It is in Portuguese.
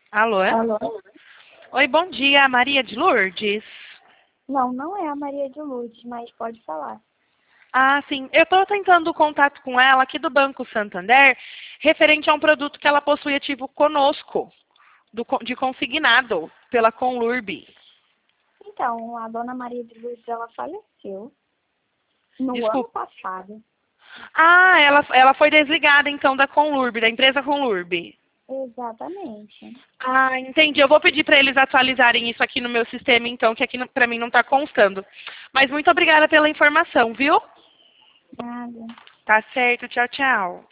Alô? Alô? Oi, bom dia, Maria de Lourdes. Não, não é a Maria de Lourdes, mas pode falar. Ah, sim. Eu estou tentando contato com ela aqui do Banco Santander, referente a um produto que ela possui ativo conosco, de consignado, pela Conlurb. Então, a dona Maria de Lourdes, ela faleceu no ano Desculpa. passado. Ah, ela foi desligada então da Conlurb, da empresa Conlurb. Exatamente. Ah, entendi. Eu vou pedir para eles atualizarem isso aqui no meu sistema, então, que aqui para mim não está constando. Mas muito obrigada pela informação, viu? Nada. Tá certo. Tchau, tchau.